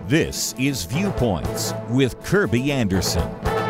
This is Viewpoints with Kirby Anderson.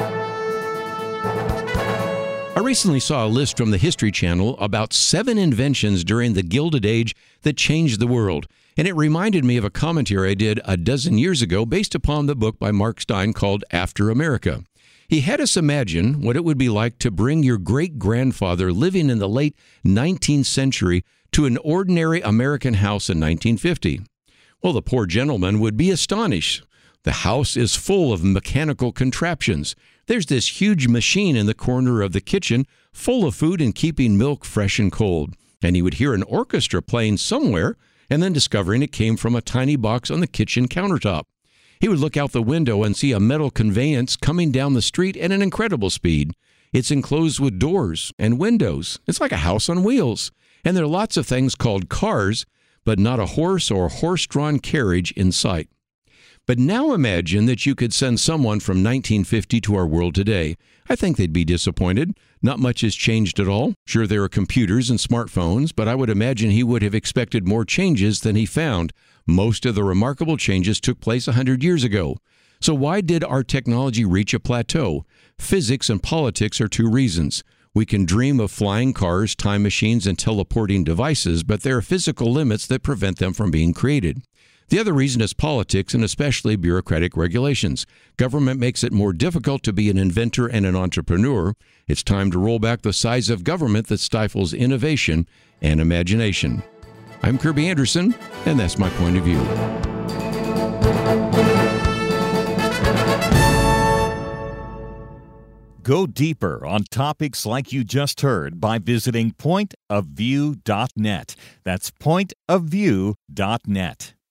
I recently saw a list from the History Channel about 7 inventions during the Gilded Age that changed the world. And it reminded me of a commentary I did a dozen years ago based upon the book by Mark Stein called After America. He had us imagine what it would be like to bring your great-grandfather living in the late 19th century to an ordinary American house in 1950. Well, the poor gentleman would be astonished. The house is full of mechanical contraptions. There's this huge machine in the corner of the kitchen full of food and keeping milk fresh and cold. And he would hear an orchestra playing somewhere and then discovering it came from a tiny box on the kitchen countertop. He would look out the window and see a metal conveyance coming down the street at an incredible speed. It's enclosed with doors and windows. It's like a house on wheels. And there are lots of things called cars, but not a horse or horse-drawn carriage in sight. But now imagine that you could send someone from 1950 to our world today. I think they'd be disappointed. Not much has changed at all. Sure, there are computers and smartphones, but I would imagine he would have expected more changes than he found. Most of the remarkable changes took place 100 years ago. So why did our technology reach a plateau? Physics and politics are 2 reasons. We can dream of flying cars, time machines, and teleporting devices, but there are physical limits that prevent them from being created. The other reason is politics and especially bureaucratic regulations. Government makes it more difficult to be an inventor and an entrepreneur. It's time to roll back the size of government that stifles innovation and imagination. I'm Kirby Anderson, and that's my point of view. Go deeper on topics like you just heard by visiting pointofview.net. That's pointofview.net.